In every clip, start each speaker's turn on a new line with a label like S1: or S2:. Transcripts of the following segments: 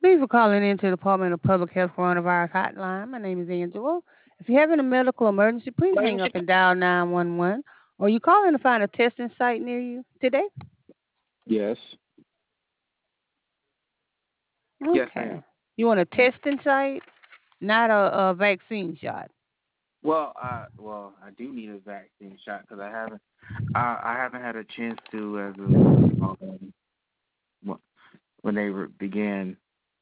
S1: Thank you for calling into the Department of Public Health Coronavirus Hotline. My name is Angela. If you're having a medical emergency, please hang up and dial 911. Or you call in to find a testing site near you today?
S2: Yes. Yes, ma'am.
S1: Okay. You want a testing site, not a vaccine shot.
S2: I do need a vaccine shot because I haven't had a chance to as of when they began.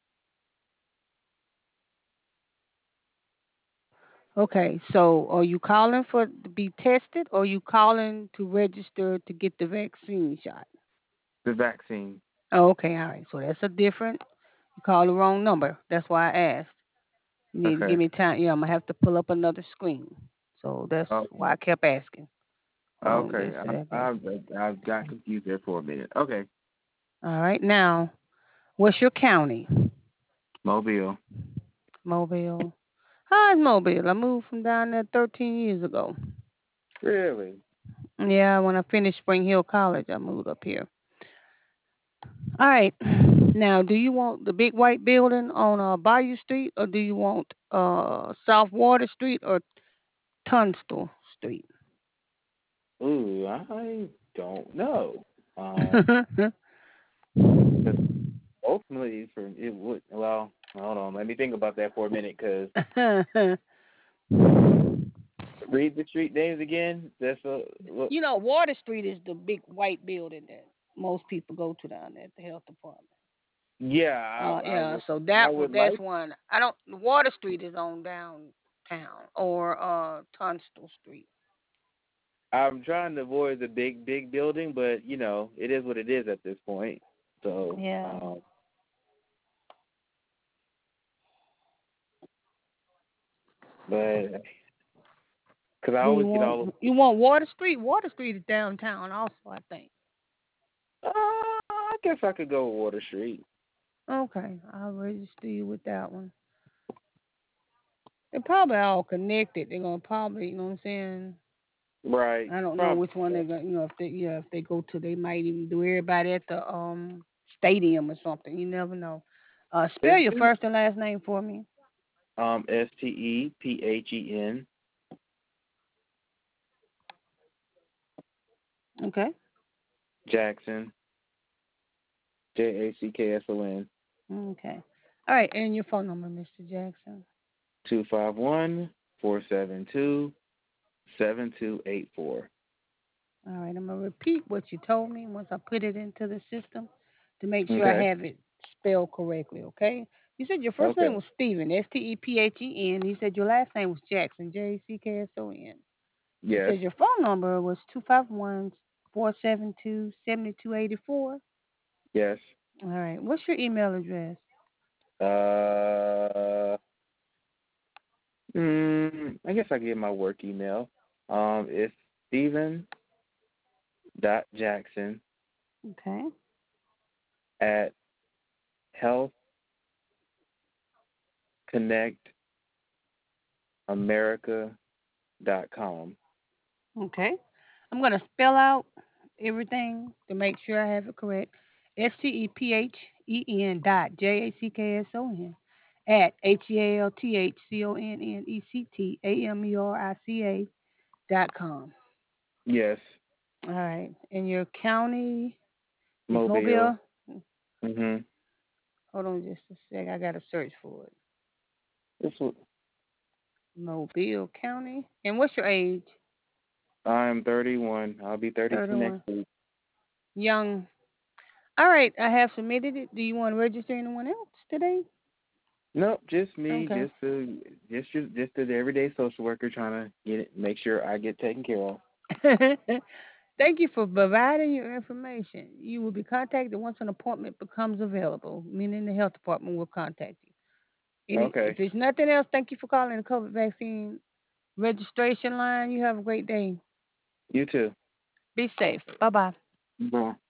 S1: Okay, so are you calling for to be tested or are you calling to register to get the vaccine shot?
S2: The vaccine.
S1: Oh, okay, all right. So that's a different. You called the wrong number. That's why I asked. You need to give
S2: Okay.
S1: me time. Yeah, I'm gonna have to pull up another screen. So that's why I
S2: Okay.
S1: kept asking. Hold on
S2: Okay.
S1: just a second.
S2: I've got confused there for a minute. Okay.
S1: All right, now, what's your county?
S2: Mobile.
S1: Mobile. How's Mobile? I moved from down there 13 years ago.
S2: Really?
S1: Yeah, when I finished Spring Hill College, I moved up here. All right. Now, do you want the big white building on Bayou Street, or do you want South Water Street or Tunstall Street?
S2: Ooh, I don't know. Because ultimately, for it would. Well, hold on. Let me think about that for a minute. Because read the street names again. That's a look.
S1: You know, Water Street is the big white building that most people go to down there at the health department.
S2: Yeah,
S1: Yeah, so
S2: I would
S1: that's
S2: like.
S1: one. I don't. Water Street is on downtown or Tunstall Street.
S2: I'm trying to avoid the big building, but it is what it is at this point. So,
S1: Yeah.
S2: but because I
S1: Do
S2: always get all.
S1: you want Water Street? Water Street is downtown also, I think.
S2: I guess I could go with Water Street.
S1: Okay, I'll register you with that one. They're probably all connected. They're gonna probably, you know what I'm saying.
S2: Right.
S1: I don't know
S2: Probably.
S1: which one they're gonna, if they go to, they might even do everybody at the stadium or something. You never know. Spell
S2: Let's
S1: your
S2: do
S1: first and last name for me.
S2: Stephen
S1: Okay.
S2: Jackson Jackson
S1: Okay. All right, and your phone number, Mr. Jackson.
S2: 251-472-7284.
S1: All right, I'm gonna repeat what you told me once I put it into the system to make sure I
S2: Okay.
S1: have it spelled correctly. Okay. You said your first name
S2: Okay.
S1: was Stephen, Stephen. You said your last name was Jackson, Jackson. You
S2: Yes.
S1: said your phone number was 251-472-7284.
S2: Yes.
S1: All right. What's your email address?
S2: Uh, I guess I give my work email. It's Steven.Jackson
S1: Okay.
S2: at healthconnectamerica.com.
S1: Okay. I'm going to spell out everything to make sure I have it correct. Stephen dot Jackson at HEALTHCONNECTAMERICA.com.
S2: Yes.
S1: All right. And your county is
S2: Mobile.
S1: Mobile.
S2: Mhm.
S1: Hold on just a sec. I got to search for it.
S2: This was,
S1: Mobile County. And what's your age?
S2: I'm 31. I'll be 32 next
S1: 31.
S2: week.
S1: Young. All right. I have submitted it. Do you want to register anyone else today?
S2: Nope, just me,
S1: Okay.
S2: just the everyday social worker trying to make sure I get taken care of.
S1: Thank you for providing your information. You will be contacted once an appointment becomes available, meaning the health department will contact you. If
S2: Okay.
S1: there's nothing else, thank you for calling the COVID vaccine registration line. You have a great day.
S2: You too.
S1: Be safe. Bye bye.
S2: Bye.